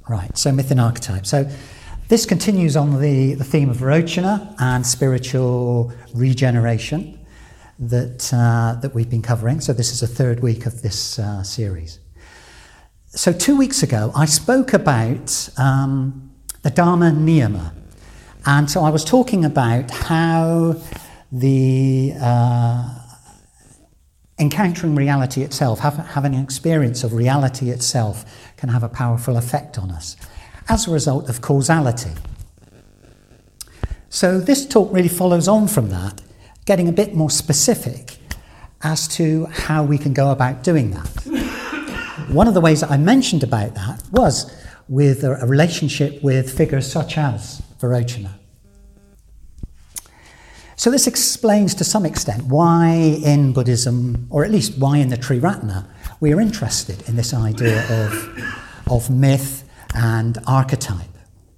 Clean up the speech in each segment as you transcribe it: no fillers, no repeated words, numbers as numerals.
Right, so myth and archetype. So this continues on the theme of Vairocana and spiritual regeneration that we've been covering. So this is the third week of this series. So 2 weeks ago, I spoke about the Dharma Niyama. And so I was talking about how the encountering reality itself, having an experience of reality itself, can have a powerful effect on us as a result of causality. So this talk really follows on from that, getting a bit more specific as to how we can go about doing that. One of the ways that I mentioned about that was with a relationship with figures such as Vairocana. So this explains to some extent why in Buddhism, or at least why in the Triratna, we are interested in this idea of myth and archetype.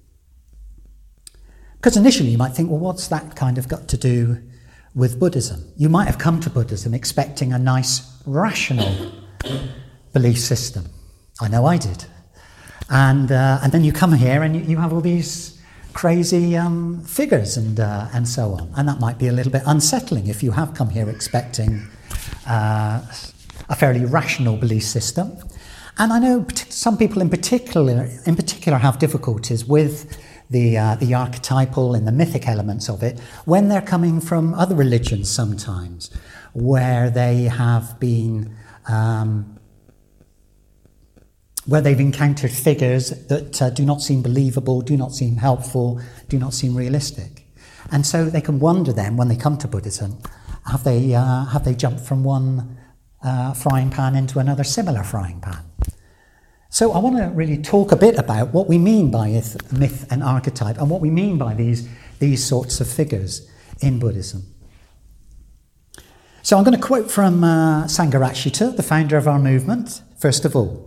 Because initially you might think, well, what's that kind of got to do with Buddhism? You might have come to Buddhism expecting a nice, rational belief system. I know I did. And then you come here and you have all these crazy figures and so on. And that might be a little bit unsettling if you have come here expecting a fairly rational belief system. And I know some people in particular have difficulties with the archetypal and the mythic elements of it when they're coming from other religions sometimes, where they have been where they've encountered figures that do not seem believable, do not seem helpful, do not seem realistic. And so they can wonder then, when they come to Buddhism, have they jumped from one frying pan into another similar frying pan? So I want to really talk a bit about what we mean by myth and archetype and what we mean by these sorts of figures in Buddhism. So I'm going to quote from Sangharakshita, the founder of our movement, first of all.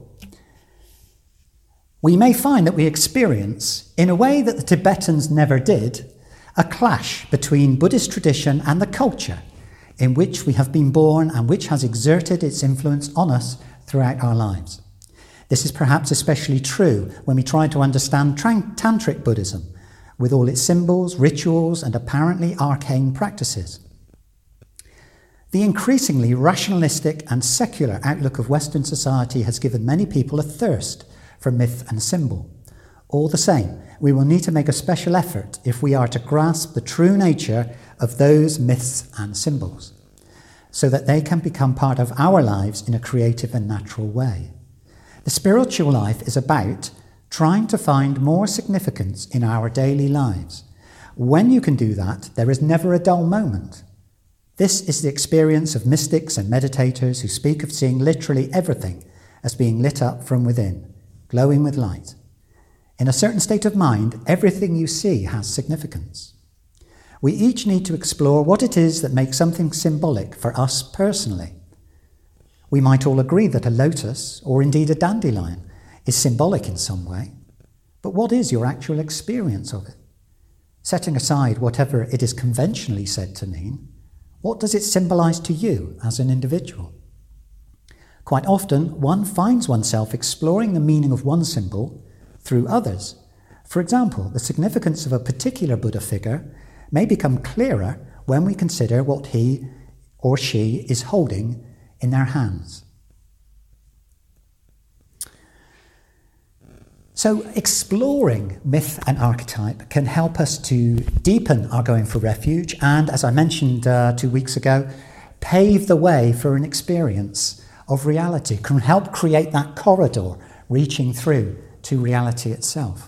We may find that we experience, in a way that the Tibetans never did, a clash between Buddhist tradition and the culture in which we have been born and which has exerted its influence on us throughout our lives. This is perhaps especially true when we try to understand Tantric Buddhism, with all its symbols, rituals, and apparently arcane practices. The increasingly rationalistic and secular outlook of Western society has given many people a thirst for myth and symbol. All the same, we will need to make a special effort if we are to grasp the true nature of those myths and symbols, so that they can become part of our lives in a creative and natural way. The spiritual life is about trying to find more significance in our daily lives. When you can do that, there is never a dull moment. This is the experience of mystics and meditators who speak of seeing literally everything as being lit up from within, glowing with light. In a certain state of mind, everything you see has significance. We each need to explore what it is that makes something symbolic for us personally. We might all agree that a lotus, or indeed a dandelion, is symbolic in some way. But what is your actual experience of it? Setting aside whatever it is conventionally said to mean, what does it symbolize to you as an individual? Quite often, one finds oneself exploring the meaning of one symbol through others. For example, the significance of a particular Buddha figure may become clearer when we consider what he or she is holding in their hands. So exploring myth and archetype can help us to deepen our going for refuge and, as I mentioned 2 weeks ago, pave the way for an experience of reality, can help create that corridor reaching through to reality itself.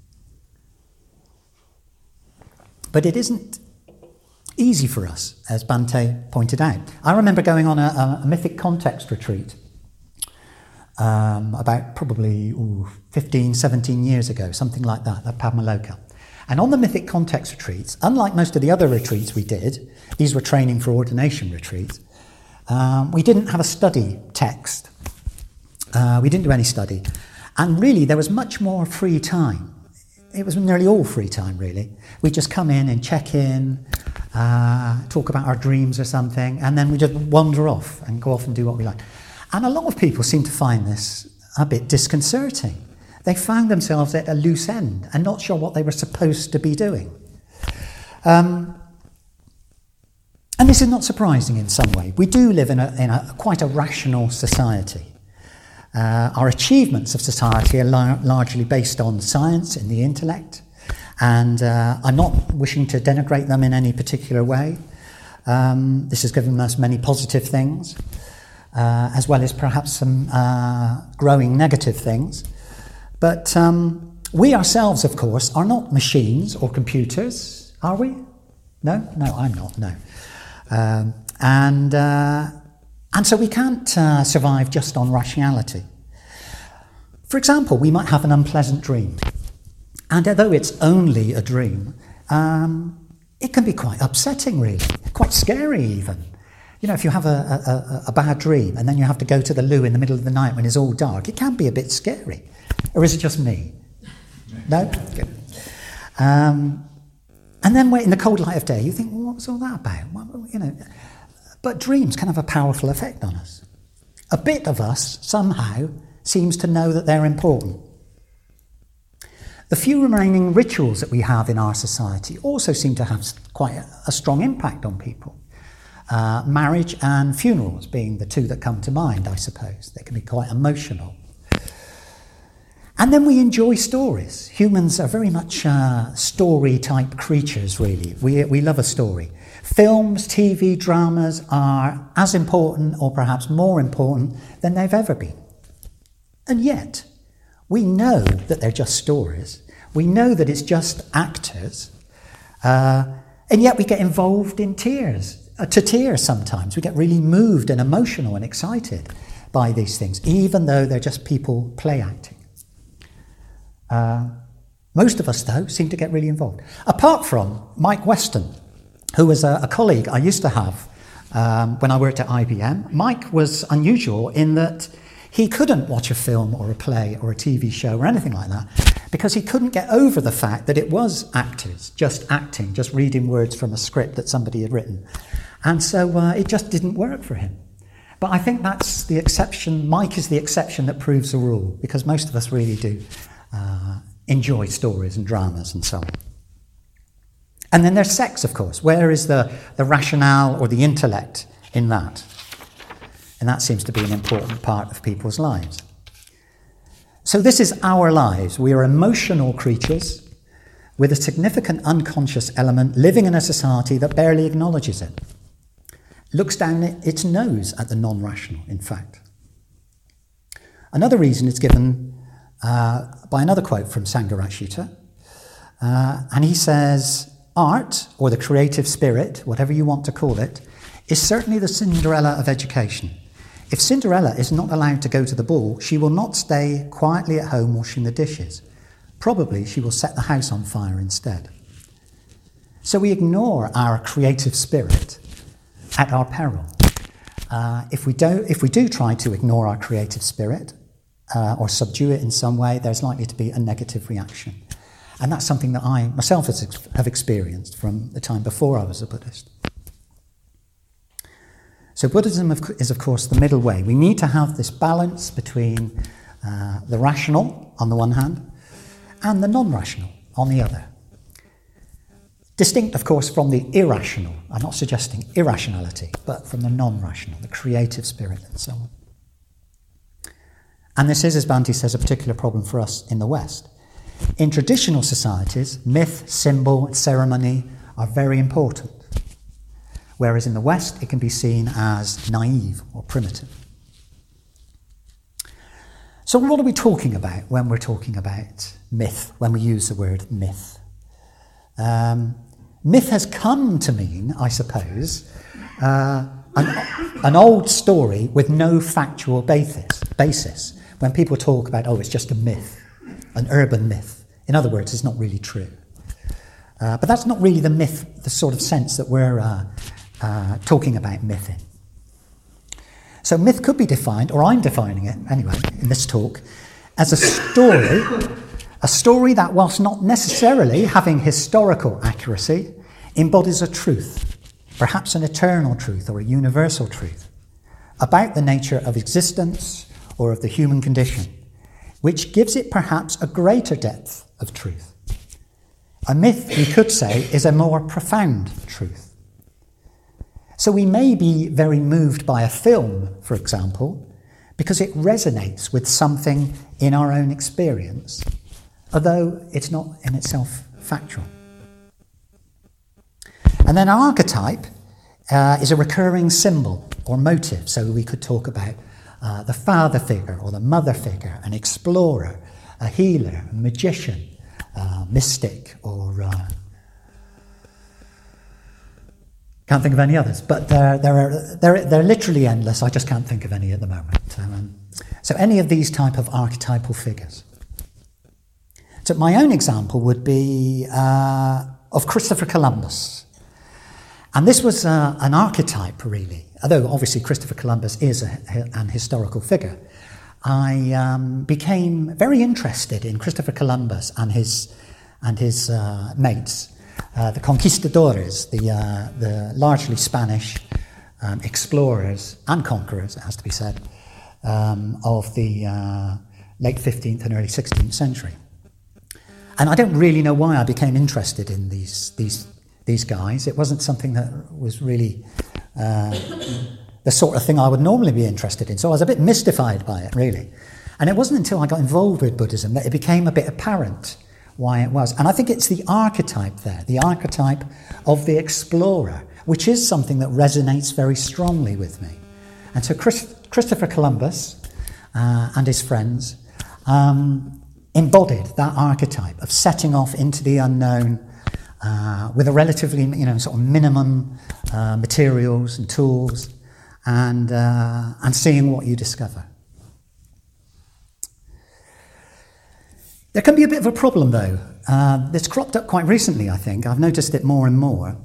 But it isn't easy for us, as Bhante pointed out. I remember going on a mythic context retreat about probably 15, 17 years ago, something like that, at Padmaloka. And on the mythic context retreats, unlike most of the other retreats we did, these were training for ordination retreats, we didn't have a study text. We didn't do any study. And really, there was much more free time. It was nearly all free time, really. We'd just come in and check in, talk about our dreams or something, and then we just wander off and go off and do what we like. And a lot of people seem to find this a bit disconcerting. They found themselves at a loose end and not sure what they were supposed to be doing. And this is not surprising in some way. We do live in a quite a rational society. Our achievements of society are largely based on science and the intellect, and I'm not wishing to denigrate them in any particular way. This has given us many positive things, as well as perhaps some growing negative things. But we ourselves, of course, are not machines or computers, are we? No? No, I'm not, no. And so we can't survive just on rationality. For example, we might have an unpleasant dream. And although it's only a dream, it can be quite upsetting, really, quite scary even. You know, if you have a bad dream and then you have to go to the loo in the middle of the night when it's all dark, it can be a bit scary. Or is it just me? No? Good. And then in the cold light of day, you think, well, what was all that about? You know, but dreams can have a powerful effect on us. A bit of us, somehow, seems to know that they're important. The few remaining rituals that we have in our society also seem to have quite a strong impact on people. Marriage and funerals being the two that come to mind, I suppose. They can be quite emotional. And then we enjoy stories. Humans are very much story-type creatures, really. We love a story. Films, TV, dramas are as important, or perhaps more important, than they've ever been. And yet, we know that they're just stories. We know that it's just actors. And yet we get involved in tears sometimes. We get really moved and emotional and excited by these things, even though they're just people play acting. Most of us, though, seem to get really involved. Apart from Mike Weston, who was a colleague I used to have when I worked at IBM. Mike was unusual in that he couldn't watch a film or a play or a TV show or anything like that because he couldn't get over the fact that it was actors, just acting, just reading words from a script that somebody had written. And so it just didn't work for him. But I think that's the exception. Mike is the exception that proves the rule, because most of us really do enjoy stories and dramas and so on. And then there's sex, of course. Where is the rationale or the intellect in that? And that seems to be an important part of people's lives. So this is our lives. We are emotional creatures with a significant unconscious element living in a society that barely acknowledges it. Looks down its nose at the non-rational, in fact. Another reason is given by another quote from Sangharakshita. And he says, art, or the creative spirit, whatever you want to call it, is certainly the Cinderella of education. If Cinderella is not allowed to go to the ball, she will not stay quietly at home washing the dishes. Probably she will set the house on fire instead. So we ignore our creative spirit at our peril. If we do try to ignore our creative spirit or subdue it in some way, there's likely to be a negative reaction. And that's something that I myself have experienced from the time before I was a Buddhist. So Buddhism is, of course, the middle way. We need to have this balance between the rational, on the one hand, and the non-rational, on the other. Distinct, of course, from the irrational. I'm not suggesting irrationality, but from the non-rational, the creative spirit, and so on. And this is, as Bhante says, a particular problem for us in the West. In traditional societies, myth, symbol, ceremony are very important. Whereas in the West, it can be seen as naive or primitive. So what are we talking about when we're talking about myth, when we use the word myth? Myth has come to mean, I suppose, an old story with no factual basis. When people talk about, it's just a myth, an urban myth. In other words, it's not really true. But that's not really the myth, the sort of sense that we're talking about myth in. So myth could be defined, or I'm defining it anyway in this talk, as a story that, whilst not necessarily having historical accuracy, embodies a truth, perhaps an eternal truth or a universal truth, about the nature of existence or of the human condition, which gives it perhaps a greater depth of truth. A myth, we could say, is a more profound truth. So we may be very moved by a film, for example, because it resonates with something in our own experience, although it's not in itself factual. And then an archetype is a recurring symbol or motive. So we could talk about the father figure or the mother figure, an explorer, a healer, a magician, mystic, or can't think of any others. But they're literally endless. I just can't think of any at the moment. So any of these type of archetypal figures. So my own example would be of Christopher Columbus. And this was an archetype, really. Although obviously Christopher Columbus is an historical figure. I became very interested in Christopher Columbus and his mates, the conquistadores, the largely Spanish explorers and conquerors, it has to be said, of the late 15th and early 16th century. And I don't really know why I became interested in these guys. It wasn't something that was really the sort of thing I would normally be interested in. So I was a bit mystified by it, really. And it wasn't until I got involved with Buddhism that it became a bit apparent why it was. And I think it's the archetype there, the archetype of the explorer, which is something that resonates very strongly with me. And so Christopher Columbus and his friends embodied that archetype of setting off into the unknown with a relatively, sort of minimum materials and tools, and seeing what you discover. There can be a bit of a problem, though. This cropped up quite recently, I think. I've noticed it more and more.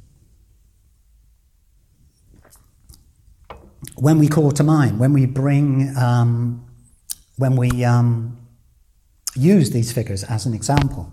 When we call to mind, when we bring, when we use these figures as an example.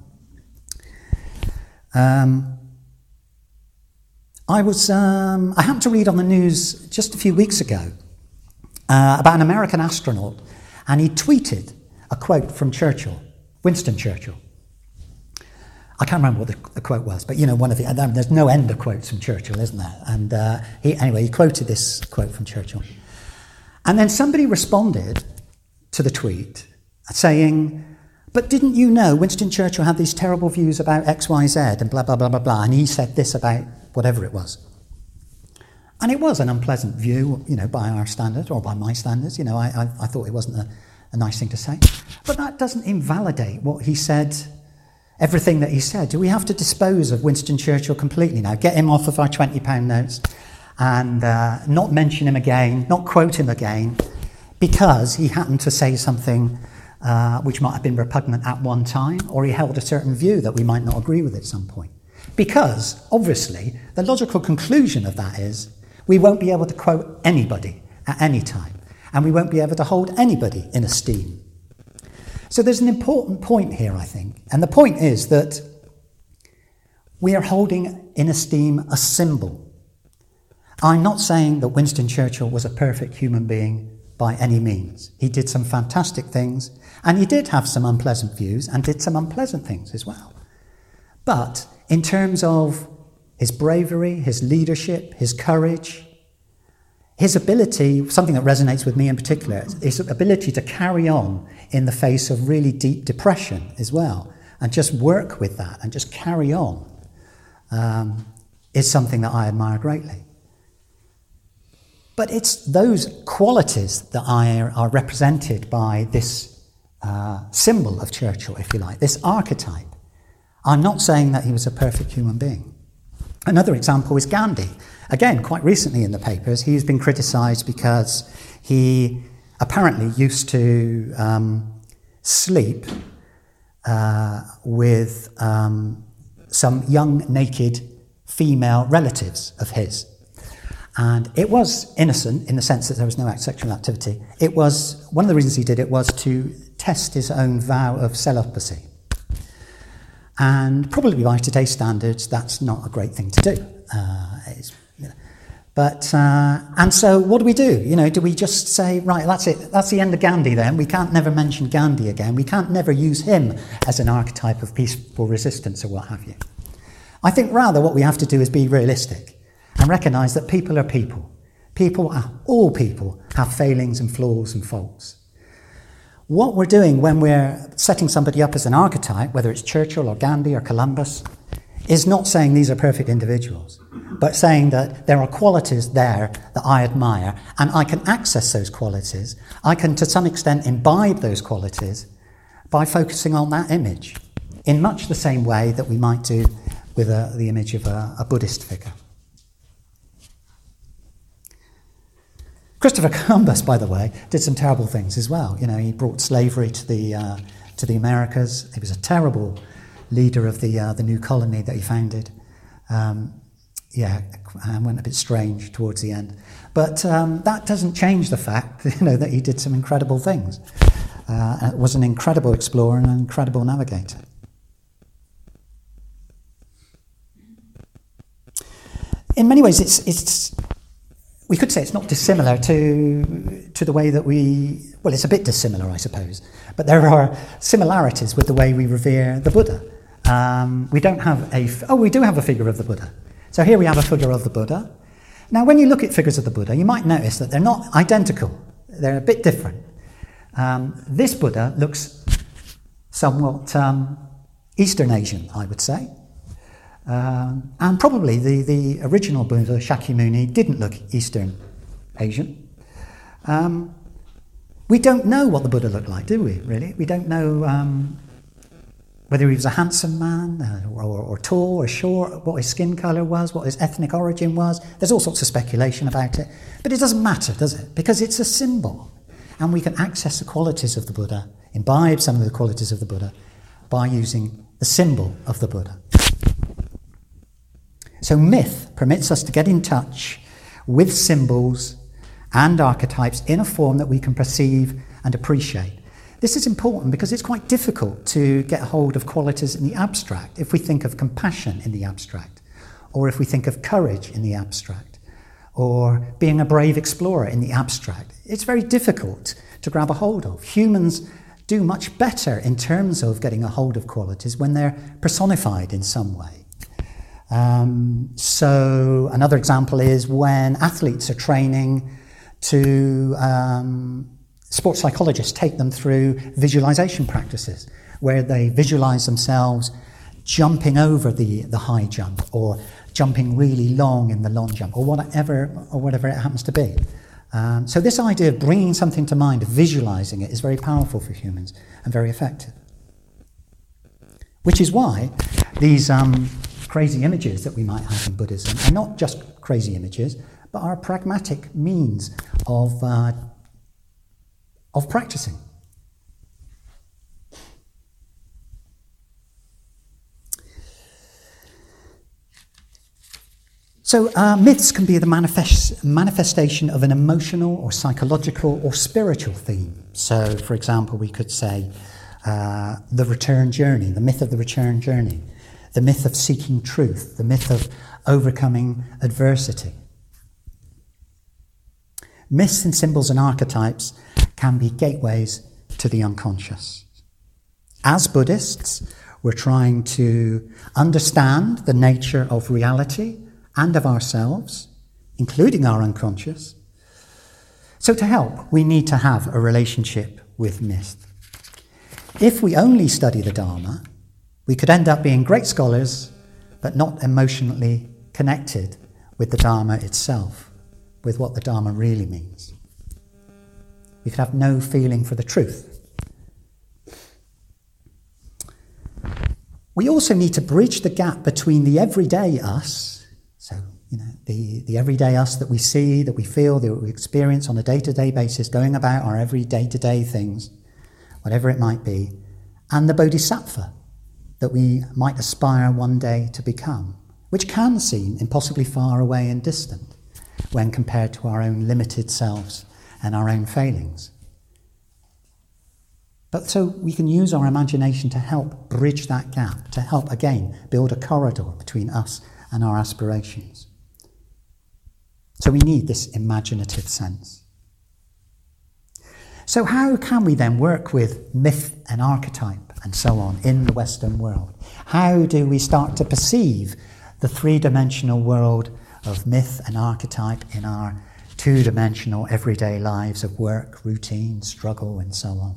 I happened to read on the news just a few weeks ago about an American astronaut, and he tweeted a quote from Churchill, Winston Churchill. I can't remember what the quote was, but one of there's no end of quotes from Churchill, isn't there? And he quoted this quote from Churchill. And then somebody responded to the tweet saying, "But didn't you know Winston Churchill had these terrible views about X, Y, Z and blah, blah, blah, blah, blah, and he said this about whatever it was." And it was an unpleasant view, by our standards, or by my standards. I thought it wasn't a nice thing to say. But that doesn't invalidate what he said, everything that he said. Do we have to dispose of Winston Churchill completely now? Get him off of our £20 notes and not mention him again, not quote him again, because he happened to say something which might have been repugnant at one time, or he held a certain view that we might not agree with at some point. Because, obviously, the logical conclusion of that is we won't be able to quote anybody at any time, and we won't be able to hold anybody in esteem. So there's an important point here, I think, and the point is that we are holding in esteem a symbol. I'm not saying that Winston Churchill was a perfect human being by any means. He did some fantastic things, and he did have some unpleasant views and did some unpleasant things as well. But in terms of his bravery, his leadership, his courage, his ability, something that resonates with me in particular, his ability to carry on in the face of really deep depression as well, and just work with that and just carry on, is something that I admire greatly. But it's those qualities that are represented by this symbol of Churchill, if you like, this archetype. I'm not saying that he was a perfect human being. Another example is Gandhi. Again, quite recently in the papers, he's been criticised because he apparently used to sleep with some young, naked female relatives of his. And it was innocent in the sense that there was no sexual activity. It was, one of the reasons he did it was to test his own vow of celibacy. And probably by today's standards, that's not a great thing to do. And so what do we do? Do we just say, right, that's it, that's the end of Gandhi then, we can't never mention Gandhi again, we can't never use him as an archetype of peaceful resistance or what have you? I think rather what we have to do is be realistic and recognise that people are people. All people have failings and flaws and faults. What we're doing when we're setting somebody up as an archetype, whether it's Churchill or Gandhi or Columbus, is not saying these are perfect individuals, but saying that there are qualities there that I admire, and I can access those qualities. I can, to some extent, imbibe those qualities by focusing on that image, in much the same way that we might do with the image of a Buddhist figure. Christopher Columbus, by the way, did some terrible things as well. He brought slavery to the Americas. He was a terrible leader of the new colony that he founded. And went a bit strange towards the end. But that doesn't change the fact, that he did some incredible things. Was an incredible explorer and an incredible navigator. In many ways, we could say it's not dissimilar to the way that it's a bit dissimilar, I suppose, but there are similarities with the way we revere the Buddha. We do have a figure of the Buddha. So here we have a figure of the Buddha. Now, when you look at figures of the Buddha, you might notice that they're not identical. They're a bit different. This Buddha looks somewhat Eastern Asian, I would say. And probably the original Buddha, Shakyamuni, didn't look Eastern Asian. We don't know what the Buddha looked like, do we, really? We don't know whether he was a handsome man or tall or short, what his skin colour was, what his ethnic origin was. There's all sorts of speculation about it. But it doesn't matter, does it? Because it's a symbol. And we can access the qualities of the Buddha, imbibe some of the qualities of the Buddha, by using the symbol of the Buddha. So myth permits us to get in touch with symbols and archetypes in a form that we can perceive and appreciate. This is important because it's quite difficult to get hold of qualities in the abstract if we think of compassion in the abstract, or if we think of courage in the abstract, or being a brave explorer in the abstract. It's very difficult to grab a hold of. Humans do much better in terms of getting a hold of qualities when they're personified in some way. So another example is when athletes are training to sports psychologists take them through visualization practices where they visualize themselves jumping over the high jump or jumping really long in the long jump or whatever it happens to be. So this idea of bringing something to mind, of visualizing it, is very powerful for humans and very effective. Which is why these crazy images that we might have in Buddhism are not just crazy images, but are a pragmatic means of practicing. So myths can be the manifestation of an emotional or psychological or spiritual theme. So, for example, we could say the return journey, the myth of the return journey, the myth of seeking truth, the myth of overcoming adversity. Myths and symbols and archetypes can be gateways to the unconscious. As Buddhists, we're trying to understand the nature of reality and of ourselves, including our unconscious. So to help, we need to have a relationship with myth. If we only study the Dharma, we could end up being great scholars, but not emotionally connected with the Dharma itself, with what the Dharma really means. We could have no feeling for the truth. We also need to bridge the gap between the everyday us, so the everyday us that we see, that we feel, that we experience on a day-to-day basis, going about our every day-to-day things, whatever it might be, and the bodhisattva that we might aspire one day to become, which can seem impossibly far away and distant when compared to our own limited selves and our own failings. But so we can use our imagination to help bridge that gap, to help, again, build a corridor between us and our aspirations. So we need this imaginative sense. So how can we then work with myth and archetype and so on in the Western world? How do we start to perceive the three-dimensional world of myth and archetype in our two-dimensional everyday lives of work, routine, struggle, and so on?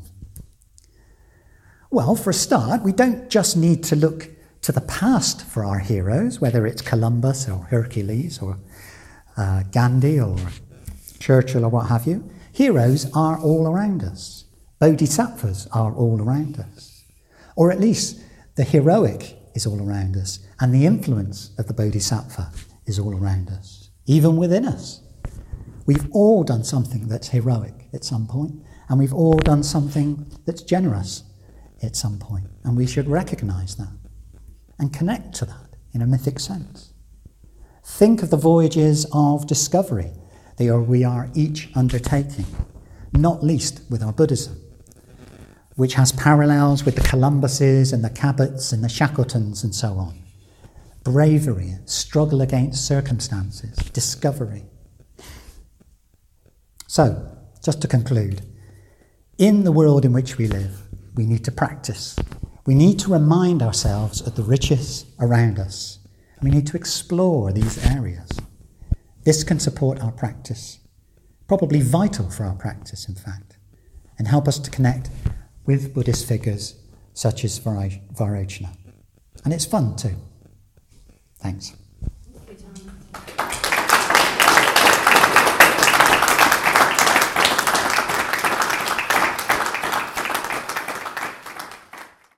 Well, for a start, we don't just need to look to the past for our heroes, whether it's Columbus or Hercules or Gandhi or Churchill or what have you. Heroes are all around us. Bodhisattvas are all around us. Or at least the heroic is all around us, and the influence of the Bodhisattva is all around us, even within us. We've all done something that's heroic at some point, and we've all done something that's generous at some point, and we should recognise that and connect to that in a mythic sense. Think of the voyages of discovery that we are each undertaking, not least with our Buddhism, which has parallels with the Columbuses and the Cabots and the Shackletons and so on. Bravery, struggle against circumstances, discovery. So, just to conclude, in the world in which we live, we need to practice. We need to remind ourselves of the riches around us. We need to explore these areas. This can support our practice, probably vital for our practice, in fact, and help us to connect with Buddhist figures such as Vairocana. And it's fun too. Thanks.